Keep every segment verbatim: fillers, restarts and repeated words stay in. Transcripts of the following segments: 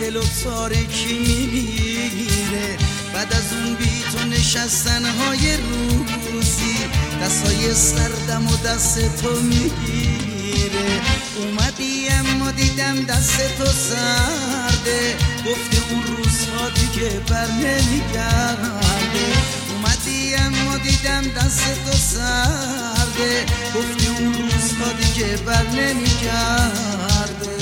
دل و تاریکی میمیره. بعد از اون بی تو نشستن های روزی، دستای سردم و دست تو میگیره. اومدی اما دیدم دست تو سرده، گفتی اون روزها دیگه بر نمیگرده. اومدی اما دیدم دست تو سرده، گفتی اون روزها دیگه بر نمیگرده.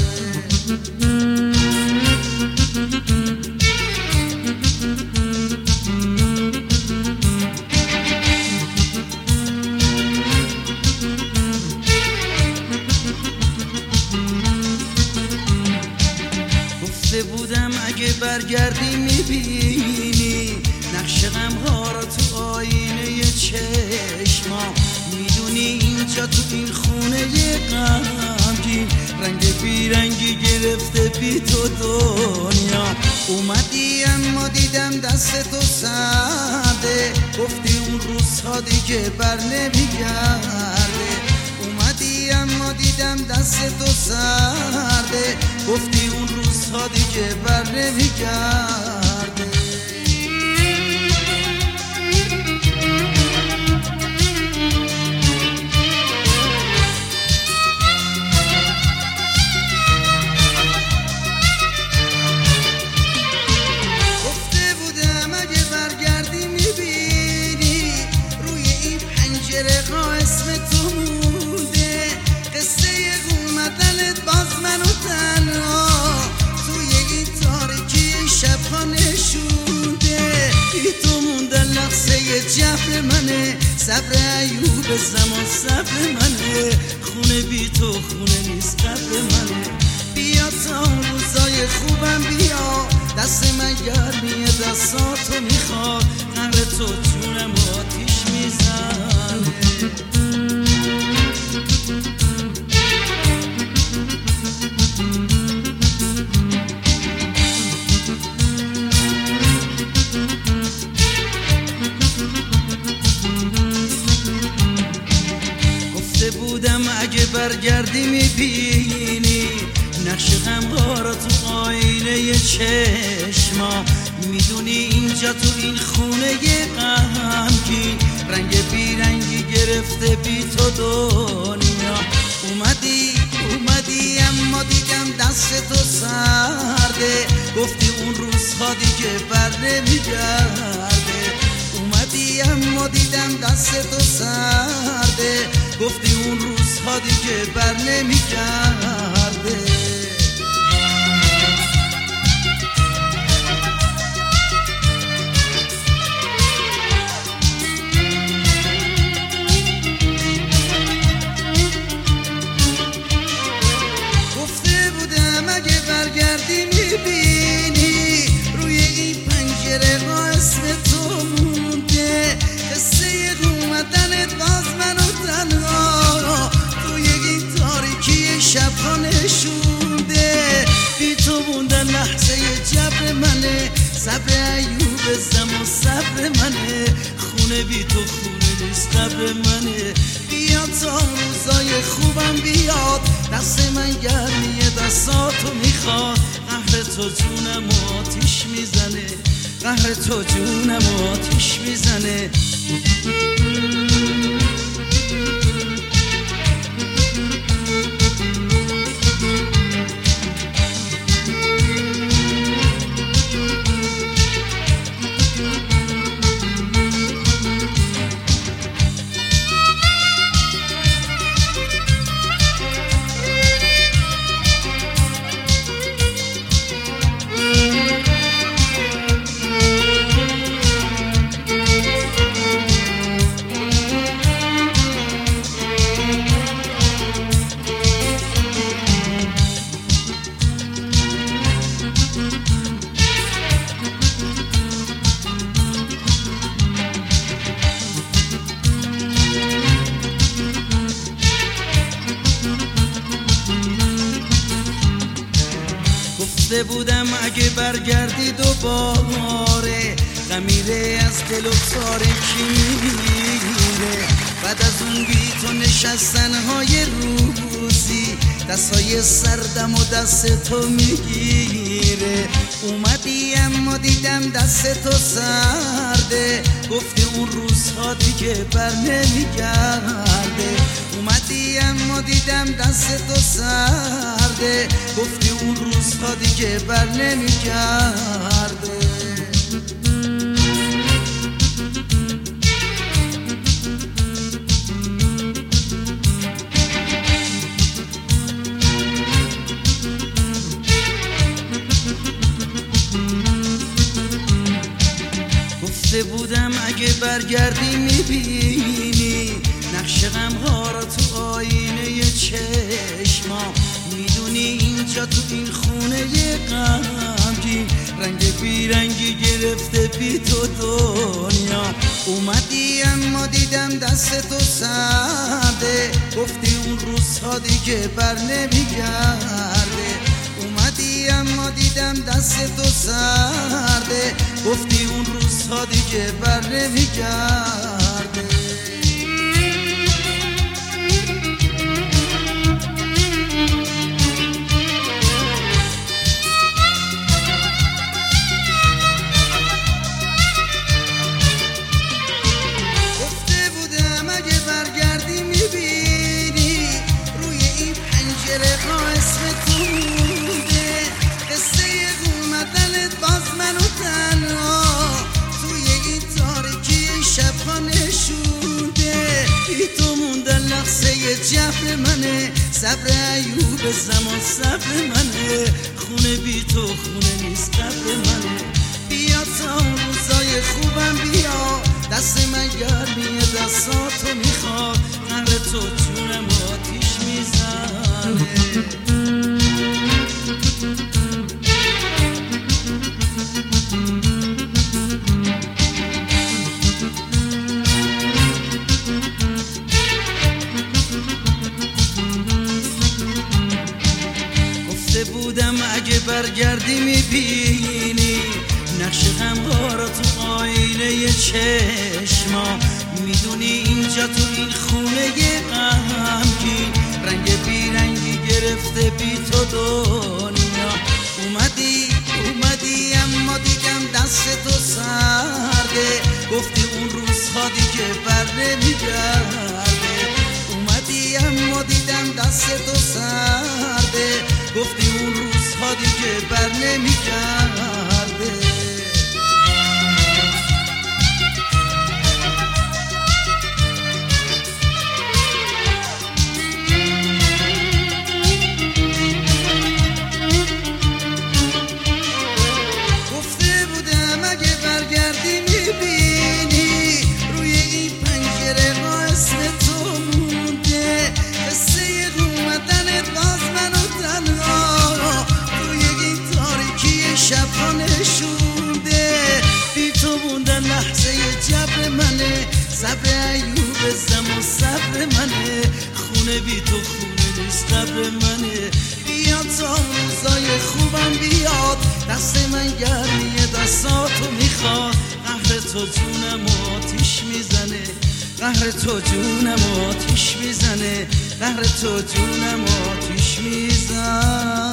گفته بودم اگه برگردی میبینی نقش غمها را تو آینه چشما. میدونی اینجا تو این خونه غمگین رنگ بیرنگی گرفته بی تو دنیا. اومدی اما دیدم دست تو سرده، گفتی اون روزها دیگه بر نمیگرده. اومدی اما دیدم دست تو سرده، گفتی اون روزها دیگه بر نمیگرده. گفته بودم اگه برگردی میبینی روی این پنجره ها اسم تو مونده. قصه اومدنت باز منو تنها توی این تاریکی شبها نشونده. بی تو موندن لحظه جبر منه، صبر ایوب زمان صبر منه. خونه بی تو خونه نیست قبر منه. بیا تا اون روزای خوبم بیا، دست من گرمیه دستاتو میخواد. قهر تو جونم آتیش میزنه. بودم اگه برگردی میبینی نقش غمها را تو آینه چشما. میدونی اینجا تو این خونه غمگین رنگ بیرنگی گرفته بی تو دنیا. اومدی اومدی اما دیدم دست تو سرده، گفتی اون روزها دیگه بر نمیگرده. اومدی اما دیدم دست تو سرده، گفتی اون روزها دیگه بر نمیگرده. گفته بودم اگه برگردی میبینی روی این پنجره ها اسم تو مونده. قصه اومدنت باز منو تنها توی این تاریکی شبها نشونده. بی تو موندن لحظه جبر منه، صبر ایوب زمان صبر منه. خونه بی تو خونه نیست قبر منه. بیا تا روزای خوبم بیاد، دست من گرمیه دستاتو میخواد. قهر تو جونم آتیش میزنه، قهر تو جونم آتیش میزنه. گفته بودم اگه برگردی دوباره غمیره از دل و تاریکی میگیره. بعد از اون بی تو نشستن های روزی دستای سردم و دست تو میگیره. اومدی اما دیدم دست تو سرده، گفتی اون روزها دیگه بر نمیگرده. اومدی اما دیدم دست تو سرده، گفتی اون روزها دیگه بر نمیگرده. گفته بودم اگه برگردی میبینی نقش غمها را تو آینه چشما. میدونی اینجا تو این خونه غمگین رنگ بیرنگی گرفته بی تو دنیا. اومدی اما دیدم دست تو سرده، گفتی اون روزها دیگه بر نمیگرده. اومدی اما دیدم دست تو سرده، گفتی اون روزها دیگه بر نمیگرده. گفته بودم اگه برگردی میبینی روی این پنجره ها اسم تو مونده. قصه اومدنت باز منو تنها توی این تاریکی شبها نشونده. بی تو موندن لحظه جبر منه، صبر ایوب زمان صبر منه. خونه بی تو خونه نیست قبر منه. بیا تا اون روزای خوبم بیا، دست من گرمیه دستاتو میخواد. قهر تو جونم آتیش میزنه. بودم اگه برگردی میبینی نقش غمها را تو آینه چشما. میدونی اینجا تو این خونه غمگین رنگ بیرنگی گرفته بی تو دنیا. اومدی اومدی اما دیدم دست تو سرده، گفتی اون روزها دیگه بر نمیگرده. اومدی اما دیدم دست تو سرده، گفتی اون روزها دیگه بر نمیگرده. گفته بودم اگه برگردی میبینی روی این پنجره ها اسم تو مونده. قصه اومدنت باز منو تنها توی این تاریکی شبها نشونده. بی تو موندن لحظه جبر منه، صبر ایوب زمان صبر منه. خونه بی تو خونه نیست قبر منه. بیا تا روزای خوبم بیاد، دست من گرمیه دستاتو میخواد. قهر تو جونم آتیش میزنه، قهر تو جونم آتیش میزنه، قهر تو جونم آتیش میزنه.